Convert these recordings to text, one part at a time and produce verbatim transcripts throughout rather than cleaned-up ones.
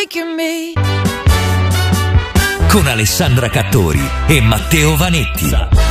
breaking me. Con Alessandra Cattori e Matteo Vanetti.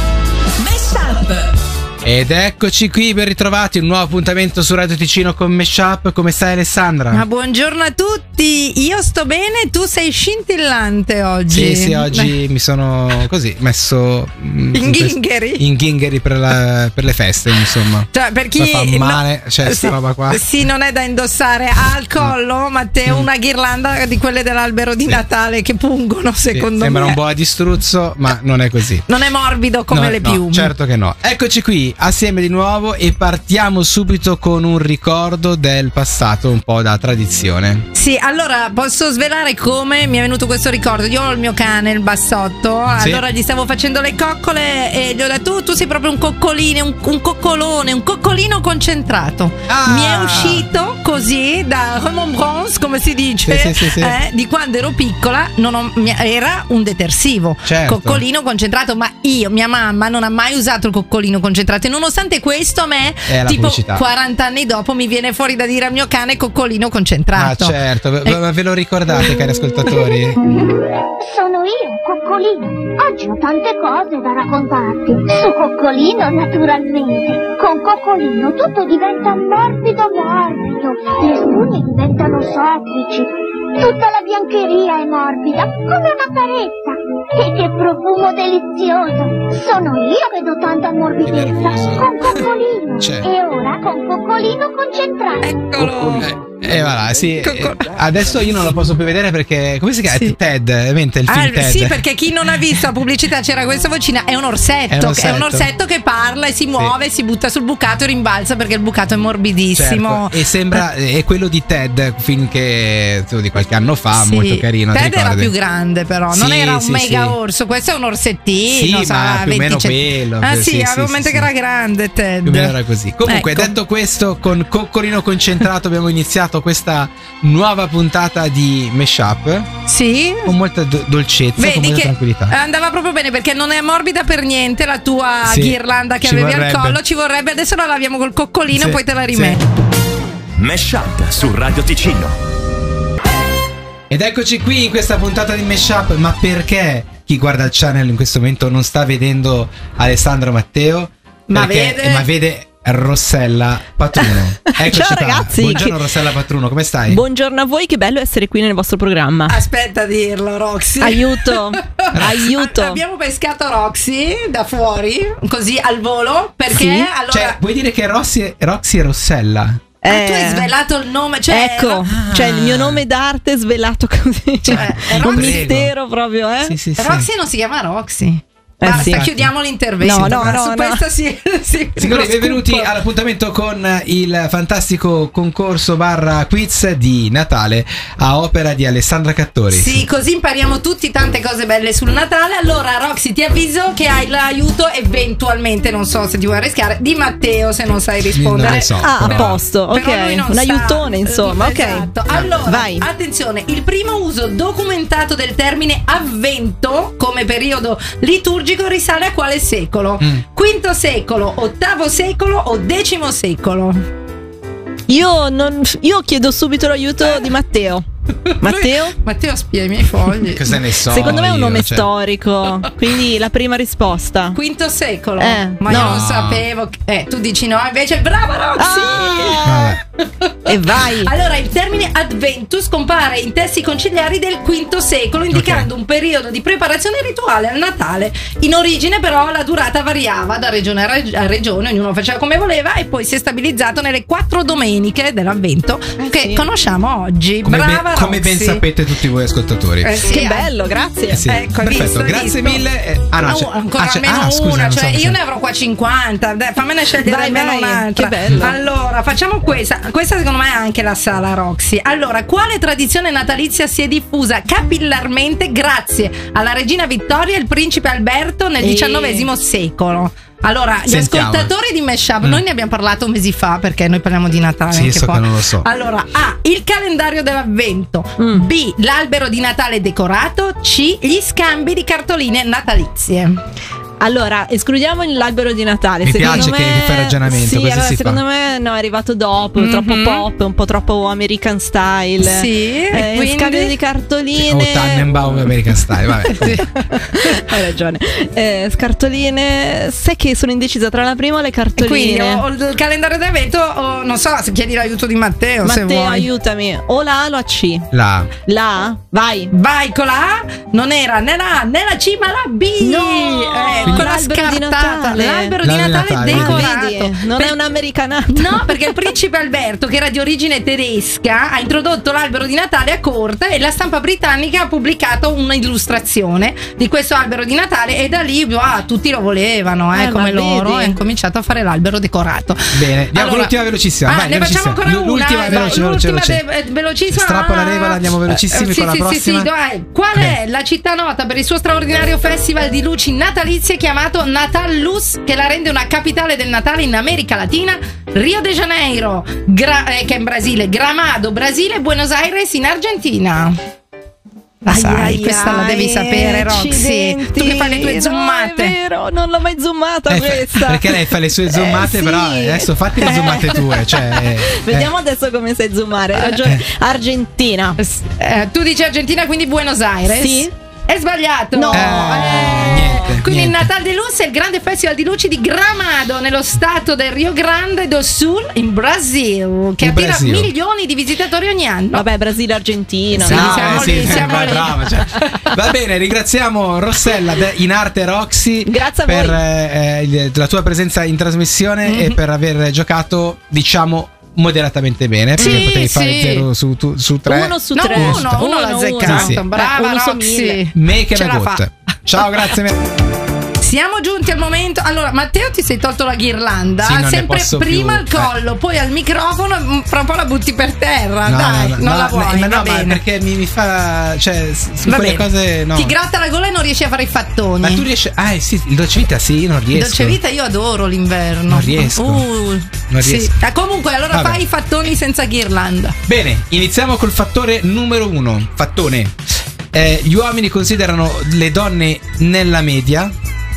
Mashup. Ed eccoci qui ben ritrovati, un nuovo appuntamento su Radio Ticino con Mashup. Come stai, Alessandra? Ma buongiorno a tutti, io sto bene, tu sei scintillante oggi. Sì, sì, oggi mi sono così messo mm, in ghingheri In ghingheri per, la, per le feste, insomma. Cioè, per chi mi fa male, no, cioè, sì, sta roba qua. Sì, non è da indossare al collo, Matteo, Mm. una ghirlanda di quelle dell'albero di Sì. Natale che pungono, Sì, secondo sembra me. un boa di struzzo, ma non è così. Non è morbido come No, le no, piume. certo che no. Eccoci qui assieme di nuovo e partiamo subito con un ricordo del passato, un po' da tradizione. Sì, allora posso svelare come mi è venuto questo ricordo. Io ho il mio cane, il bassotto. Sì. Allora gli stavo facendo le coccole e gli ho detto: tu, tu sei proprio un coccolino, un, un coccolone, un coccolino concentrato. Ah. Mi è uscito così da remonbrance, come si dice, Sì, sì, sì, sì. eh, di quando ero piccola. Non ho- mi- era un detersivo. Certo. Coccolino concentrato. Ma io, mia mamma, non ha mai usato il coccolino concentrato. E nonostante questo, a me, È la tipo pubblicità. quaranta anni dopo, mi viene fuori da dire al mio cane coccolino Ah, concentrato. certo, ve, Eh. ve- ve lo ricordate, cari ascoltatori? Sono io, Coccolino. Oggi ho tante cose da raccontarti. Su Coccolino, naturalmente. Con Coccolino tutto diventa morbido morbido. Le spugne diventano soffici. Tutta la biancheria è morbida, come una carezza. E che profumo delizioso. Sono io che do tanta Che morbidezza. nervoso. Con Coccolino. Cioè. E ora con Coccolino concentrato. Eccolo. Eh, voilà, sì. Cocco- eh, Adesso io non lo posso più vedere perché. Come si chiama? Sì. Ted, mente il film Ah, Ted. sì, perché chi non ha visto la pubblicità c'era questa vocina, è un orsetto, È un che- è orsetto. un orsetto che parla e si muove, si butta sul bucato e rimbalza perché il bucato è morbidissimo. Certo, e sembra è quello di Ted finché di qualche anno fa, Sì. molto carino. ti Ted era ricordi? più grande, però non Sì, era un sì, mega sì. orso, questo è un orsettino. Sì, sarà ma più o meno venti quello. Ah, Sì, sì, sì, avevo in sì, mente sì. che era grande Ted. Più o meno era così. Comunque, Ecco. detto questo, con Coccolino concentrato abbiamo iniziato questa nuova puntata di Mashup Sì. con molta do- dolcezza, con Vedi molta che tranquillità. andava proprio bene perché non è morbida per niente la tua Sì, ghirlanda che ci avevi vorrebbe. al collo. Ci vorrebbe, adesso la laviamo col coccolino Sì, e poi te la sì. rimetti. Mashup su Radio Ticino. Ed eccoci qui in questa puntata di Mashup. Ma perché chi guarda il channel in questo momento non sta vedendo Alessandro Matteo? Ma Perché- vede- ma vede Rossella Patruno. Eccoci Ciao, qua. ragazzi. Buongiorno Rossella Patruno, come stai? Buongiorno a voi, che bello essere qui nel vostro programma. Aspetta a dirlo, Roxy. Aiuto, aiuto. Abbiamo pescato Roxy da fuori, così al volo, perché Sì? allora Cioè, vuoi dire che Roxy è, Roxy è Rossella? Ah, tu hai Eh, svelato il nome, cioè ecco, Ah. cioè il mio nome d'arte svelato così. Cioè, è un Roxy. mistero proprio, eh? Sì, sì, sì. Roxy non si chiama Roxy. Eh, Basta, sì. chiudiamo l'intervento. No, no, no, Su no. questa sì, sì, Signori, lo benvenuti scoop. all'appuntamento con il fantastico concorso barra quiz di Natale a opera di Alessandra Cattori. Sì, così impariamo tutti tante cose belle sul Natale. Allora, Roxy, ti avviso che hai l'aiuto eventualmente, non so se ti vuoi arrischiare, di Matteo se non sai rispondere. Non lo so. Ah, a però- posto, ok. Però lui non Un sa. aiutone, insomma, ok. Esatto. Allora, Vai. attenzione, il primo uso documentato del termine avvento come periodo liturgico risale a quale secolo? Mm. Quinto secolo, ottavo secolo o decimo secolo? Io, non, io chiedo subito l'aiuto di Matteo. Matteo? Lui- Matteo spia i miei fogli. Cosa ne so? Secondo me è un io, nome cioè- storico, quindi la prima risposta. Quinto secolo. Eh, Ma io no. non sapevo. che- Eh, tu dici no, invece brava Roxy! Ah! E vai. Allora, il termine Adventus compare in testi conciliari del quinto secolo, indicando Ok. un periodo di preparazione rituale al Natale. In origine, però, la durata variava da regione a, reg- a regione, ognuno faceva come voleva, e poi si è stabilizzato nelle quattro domeniche dell'Avvento che sì. conosciamo oggi. Come, ben, Brava come ben Roxy. sapete tutti voi ascoltatori. Eh sì, Che eh. bello, grazie. Eh sì. Ecco, hai Perfetto, visto, hai grazie visto? mille. Eh, ah, no, Ah, c'è- ancora ah, c'è- almeno ah, scusa, una, non cioè so- io ne avrò qua cinquanta. Dai, fammene scegliere Vai, almeno vai, un'altra. che bello. Allora, facciamo questa. Questa secondo me è anche la sala Roxy. Allora, quale tradizione natalizia si è diffusa capillarmente grazie alla regina Vittoria e il principe Alberto nel E- diciannovesimo secolo? Allora, gli Sentiamo. ascoltatori di Mashup, Mm. noi ne abbiamo parlato mesi fa perché noi parliamo di Natale. Sì, anche so qua. che non lo so. Allora, A. Il calendario dell'avvento. Mm. B. L'albero di Natale decorato. C. Gli scambi di cartoline natalizie. Allora, escludiamo l'albero di Natale. Mi secondo piace me, che fai ragionamento, Sì, così allora, si secondo fa. me no, è arrivato dopo, Mhm. troppo pop, un po' troppo American style. Sì, eh, e quindi? scambio di cartoline. O Tannenbaum American Style, vabbè. Hai ragione. Eh, scartoline. Sai che sono indecisa tra la prima e le E quindi cartoline. o, o il calendario d'avvento o non so, se chiedi l'aiuto di Matteo, se Matteo, vuoi. aiutami. O la A o la C? La La A? Vai. Vai con la A, non era né la A né la C ma la B. No, eh, quella l'albero di scartata. Natale. L'albero di L'albero di Natale Natale. decorato. Vedi? Non Per- è un'americanata. No, perché il principe Alberto, che era di origine tedesca, ha introdotto l'albero di Natale a corte e la stampa britannica ha pubblicato un'illustrazione di questo albero di Natale e da lì ah, tutti lo volevano, eh, Eh, come ma loro, vedi? e hanno cominciato a fare l'albero decorato. Bene, andiamo con Allora- l'ultima velocissima. Ah, Vai, ne facciamo velocissima. ancora L- una. L'ultima eh, veloce, vai, veloce, l'ultima veloce. de- velocissima. Strappo la regola, andiamo velocissimi Eh, con sì, la sì, prossima. Sì, sì, dai. Qual è la città nota per il suo straordinario festival di luci natalizie chiamato Natal Luz, che la rende una capitale del Natale in America Latina? Rio de Janeiro, Gra- eh, che è in Brasile, Gramado, Brasile, Buenos Aires in Argentina. La Ai, sai, ai, questa la devi ai, sapere, Roxy. accidenti. Tu che fai le tue No, zoomate. è vero, non l'ho mai zoomata Eh, fa- questa. perché lei fa le sue zoomate, Eh, sì. però adesso fatti le zoomate tue. Cioè, eh, Vediamo adesso come sai zoomare. Hai ragione. Argentina. Eh, tu dici Argentina, quindi Buenos Aires? Sì. È sbagliato. No. Eh, niente, Quindi niente. il Natal de Luz è il grande festival di luci di Gramado nello stato del Rio Grande do Sul in Brasile, che In attira Brasile. milioni di visitatori ogni anno. Vabbè, Brasile, Argentina. Sì, No, siamo eh, sì, lì, siamo beh, lì. brava, cioè. Va bene, ringraziamo Rossella de- in arte Roxy Grazie a per voi. eh, il- la tua presenza in trasmissione e per aver giocato, diciamo, moderatamente bene, perché Sì, potevi fare sì. zero su, tu- su tre. Uno su No, tre. uno, uno l'ha azzeccato. Sì, sì. Brava Eh, uno su Roxy. mille. Make Ce it a la good. fa. Ciao, grazie. mille. Siamo giunti al momento. Allora, Matteo, ti sei tolto la ghirlanda. Sì, non ne sempre posso prima più. al collo, poi al microfono. mm, Fra un po' la butti per terra. No, Dai, no, no, non no, la vuoi. ma va no, ma bene. perché mi, mi fa, cioè, s- su Va quelle bene. cose no. Ti gratta la gola e non riesci a fare i fattoni. Ma tu riesci? Ah, eh, sì, il dolce vita sì, io non Il riesco. dolce vita io adoro l'inverno. Non riesco. Uh, Non sì. riesco. Ah, comunque, allora Vabbè. fai i fattoni senza ghirlanda. Bene, iniziamo col fattore numero uno. Fattone. Eh, gli uomini considerano le donne nella media,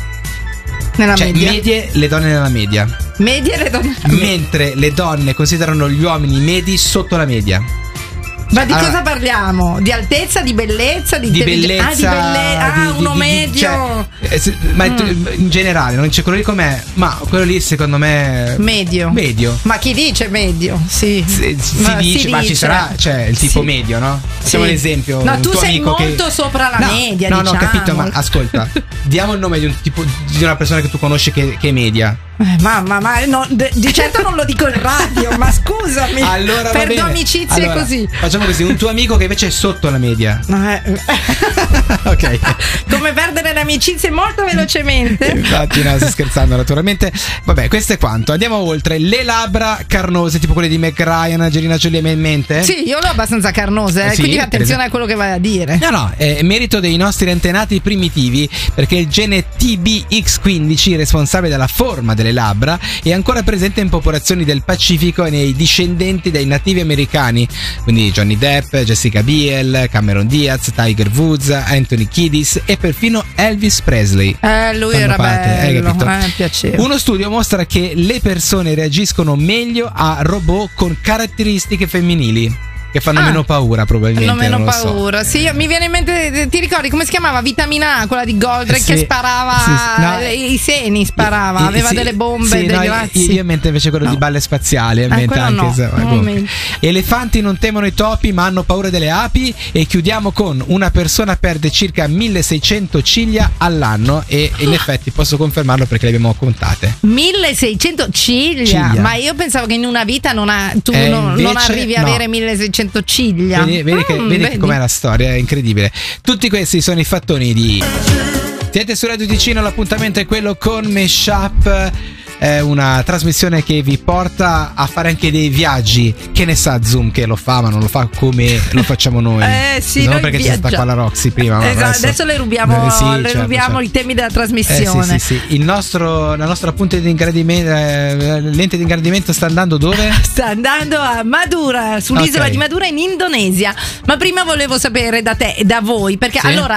Nella cioè media. medie le donne nella media, Medie le donne. mentre le donne considerano gli uomini medi sotto la media. Ma di Allora- cosa parliamo? Di altezza, di bellezza, di, Di intelligenza? bellezza, Ah, di belle- ah, di- di- uno di- di- medio. cioè, eh, se- ma tu- in generale, non c'è quello lì com'è, ma quello lì secondo me Medio. Medio. Ma chi dice medio? Sì. Si, si Ma dice, si ma ci dice. sarà, cioè il tipo Sì. medio, no? Facciamo Sì. un esempio. No, un tu tuo sei amico molto che... sopra la no, media, No, no, ho diciamo. capito, ma ascolta, diamo il nome di un tipo di una persona che tu conosci che, che è media. Eh, mamma, ma no, de- di certo non lo dico in radio, ma scusami. Allora va Perdo bene. amicizie Allora, così. Facciamo così, un tuo amico che invece è sotto la media. Eh, Ok. Come perdere le amicizie molto velocemente. Infatti, no, sto scherzando naturalmente. Vabbè, questo è quanto. Andiamo oltre. Le labbra carnose, tipo quelle di Meg Ryan, Angelina Jolie, hai in mente? Sì, io l'ho abbastanza carnose, eh, Sì, quindi per attenzione esempio. a quello che vai a dire. No, no, è merito dei nostri antenati primitivi, perché il gene T B X quindici, responsabile della forma delle labbra, è ancora presente in popolazioni del Pacifico e nei discendenti dei nativi americani, quindi Johnny Depp, Jessica Biel, Cameron Diaz, Tiger Woods, Anthony Kiddis e perfino Elvis Presley. Eh, lui Fanno era parte, hai bello, capito? eh, piaceva. Uno studio mostra che le persone reagiscono meglio a robot con caratteristiche femminili, che fanno Ah. meno paura probabilmente. Non meno non lo so. paura. Sì, io- mi viene in mente. Ti ricordi come si chiamava? Vitamina A, quella di Goldrake, Sì. che sparava Sì, sì. No. i i seni, sparava, I- i- aveva sì, delle bombe, sì, dei no, razzi. io, io in mente invece quello No. di balle spaziali. In Eh, mente quello anche no, se- non comunque. ho in mente. Elefanti non temono i topi, ma hanno paura delle api. E chiudiamo con: una persona perde circa milleseicento ciglia all'anno. E in effetti posso confermarlo perché le abbiamo contate. milleseicento ciglia. Ciglia. Ma io pensavo che in una vita non ha- tu Eh, non, non invece arrivi a no. avere milleseicento ciglia. Vedi, vedi che, Mm, vedi che vedi? com'è la storia, è incredibile. Tutti questi sono i fattoni di. Siete su Radio Ticino, l'appuntamento è quello con Meshup. È una trasmissione che vi porta a fare anche dei viaggi. Che ne sa Zoom che lo fa, ma non lo fa come lo facciamo noi. Eh sì, non noi perché c'è stata viaggia- qua la Roxy prima. ma Esatto, adesso le rubiamo, Eh, sì, le certo, rubiamo certo. i temi della Eh, trasmissione. sì, sì, sì. Il nostro, la nostra punta di ingrandimento, eh, l'ente di ingrandimento sta andando dove? Sta andando a Madura, sull'isola Ok. di Madura in Indonesia. Ma prima volevo sapere da te e da voi, perché Sì. allora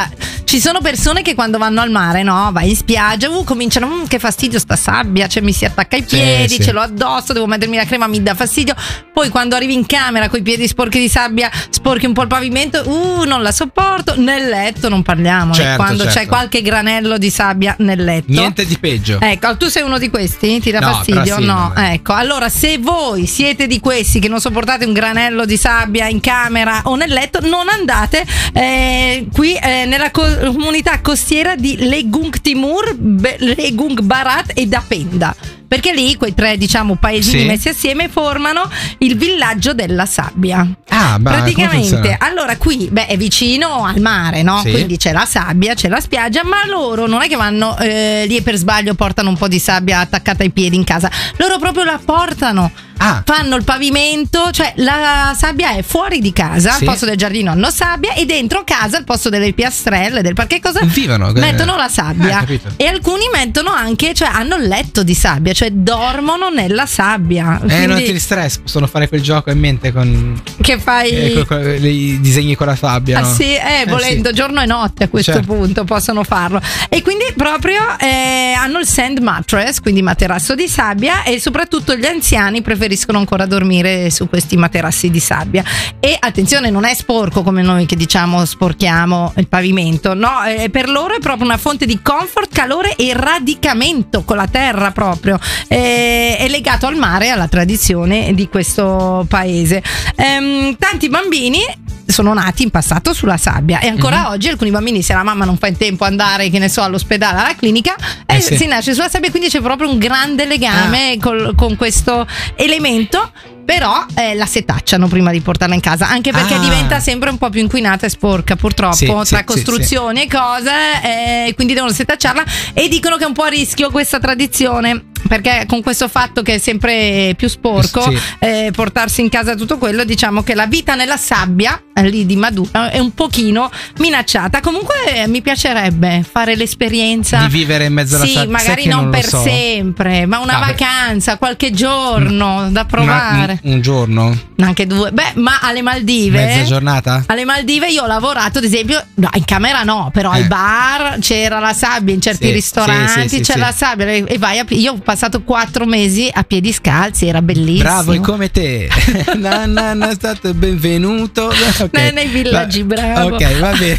ci sono persone che quando vanno al mare, no, vai in spiaggia, uh, cominciano, mm, che fastidio sta sabbia, cioè mi si attacca ai piedi, sì. ce l'ho addosso, devo mettermi la crema, mi dà fastidio. Poi quando arrivi in camera coi piedi sporchi di sabbia, sporchi un po' il pavimento, uh, non la sopporto. Nel letto non parliamo, Certo, quando certo. c'è qualche granello di sabbia nel letto. Niente di peggio. Ecco, tu sei uno di questi? Ti dà No, fastidio? però sì, no, no. ecco. Allora, se voi siete di questi che non sopportate un granello di sabbia in camera o nel letto, non andate eh, qui eh, nella co- comunità costiera di Legung Timur, Be- Legung Barat e Dapenda. Perché lì quei tre, diciamo, paesini Sì. messi assieme formano il villaggio della sabbia. Ah, bah, come Praticamente, funziona? allora qui beh, è vicino al mare, no? Sì. Quindi c'è la sabbia, c'è la spiaggia, ma loro non è che vanno eh, lì e per sbaglio portano un po' di sabbia attaccata ai piedi in casa. Loro proprio la portano. Ah. Fanno il pavimento, cioè la sabbia è fuori di casa, Sì. al posto del giardino hanno sabbia, e dentro casa, al posto delle piastrelle, del parquet, cosa Vivono, mettono la eh, sabbia. capito. E alcuni mettono anche, cioè hanno il letto di sabbia, cioè dormono nella sabbia. Eh, non Quindi, ti stress, possono fare quel gioco in mente con che fai eh, con- con i disegni con la sabbia. Ah no? sì, eh, volendo sì. giorno e notte a questo Certo. punto possono farlo. E quindi proprio eh, hanno il sand mattress, quindi materasso di sabbia, e soprattutto gli anziani preferiscono ancora dormire su questi materassi di sabbia. E attenzione, non è sporco come noi che diciamo sporchiamo il pavimento, no, eh, per loro è proprio una fonte di comfort, calore e radicamento con la terra proprio. Eh, è legato al mare e alla tradizione di questo paese. Ehm, tanti bambini sono nati in passato sulla sabbia, e ancora Mhm. oggi alcuni bambini, se la mamma non fa in tempo andare, che ne so, all'ospedale, alla clinica, Eh eh, sì. si nasce sulla sabbia, quindi c'è proprio un grande legame col- con questo elemento. Però eh, la setacciano prima di portarla in casa, anche perché Ah. diventa sempre un po' più inquinata e sporca, purtroppo, Sì, tra sì, sì, costruzioni e cose, eh, quindi devono setacciarla, e dicono che è un po' a rischio questa tradizione, perché con questo fatto che è sempre più sporco, Sì. eh, portarsi in casa tutto quello, diciamo che la vita nella sabbia eh, lì di Madura è un pochino minacciata. Comunque eh, mi piacerebbe fare l'esperienza Di vivere in mezzo alla sì, sabbia. Sai magari che non, non lo per so. sempre, ma una Ah, beh. vacanza, qualche giorno da Ma provare. un, un giorno? Anche due. Beh, ma alle Maldive, Mezza giornata? alle Maldive io ho lavorato, ad esempio, no, in camera no, però Eh. al bar c'era la sabbia, in certi Sì, ristoranti sì, sì, c'è sì, la sì. sabbia, e e vai a, io ho passato quattro mesi a piedi scalzi, era bellissimo. Bravo, è come te. no, no, no, è stato benvenuto. Ok. Nei- nei villaggi, Va- bravo. Ok, va bene.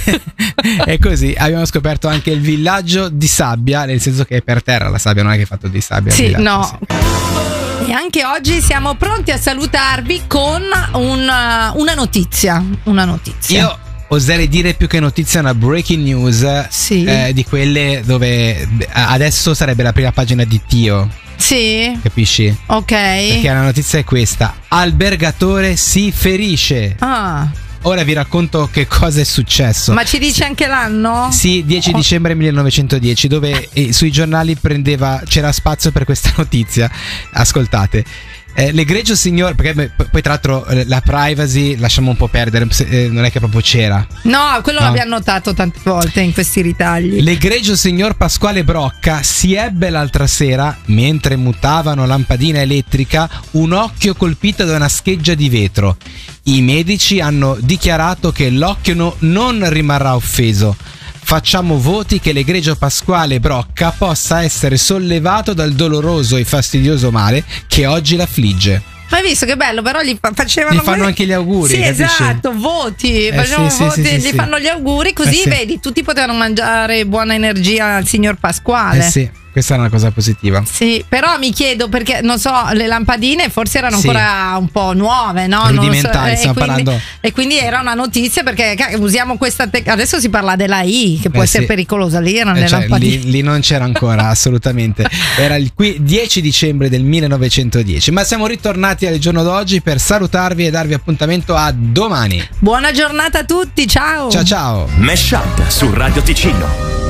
È così. Abbiamo scoperto anche il villaggio di sabbia, nel senso che è per terra la sabbia, non è che è fatto di sabbia. il Sì, villaggio, no. sì. E anche oggi siamo pronti a salutarvi con una, una notizia. Una notizia. Io oserei dire più che notizia una breaking news, Sì. eh, di quelle dove adesso sarebbe la prima pagina di Tio, Sì, capisci? ok. Perché la notizia è questa: albergatore si ferisce. Ah, Ora vi racconto che cosa è successo. ma ci dice anche l'anno? Sì, dieci dicembre millenovecentodieci, dove eh, sui giornali prendeva, c'era spazio per questa notizia. Ascoltate. Eh, l'egregio signor, perché beh, p- poi tra l'altro eh, la privacy lasciamo un po' perdere, se- eh, non è che proprio c'era. No, quello No. l'abbiamo notato tante volte in questi ritagli. L'egregio signor Pasquale Brocca si ebbe l'altra sera, mentre mutavano lampadina elettrica, un occhio colpito da una scheggia di vetro. I medici hanno dichiarato che l'occhio no- non rimarrà offeso. Facciamo voti che l'egregio Pasquale Brocca possa essere sollevato dal doloroso e fastidioso male che oggi l'affligge. Ma hai visto che bello, però gli fa- facevano Gli fanno quelli- anche gli auguri, Sì, capisci? esatto, voti, facevano sì, sì, voti, sì, sì, gli sì. fanno gli auguri, così Eh sì. vedi, tutti potevano mangiare buona energia al signor Pasquale. Eh sì, questa è una cosa positiva. Sì, però mi chiedo perché, non so, le lampadine forse erano Sì. ancora un po' nuove, no? Non lo so, Rudimentali, e stiamo quindi, parlando. E quindi era una notizia, perché ca- usiamo questa tec- adesso si parla della I, che può Eh essere sì. pericolosa, lì erano Eh, le cioè, lampadine. lì, lì non c'era ancora assolutamente. Era il qui dieci dicembre del millenovecentodieci. Ma siamo ritornati al giorno d'oggi per salutarvi e darvi appuntamento a domani. Buona giornata a tutti, ciao! Ciao ciao. Mesh Up su Radio Ticino.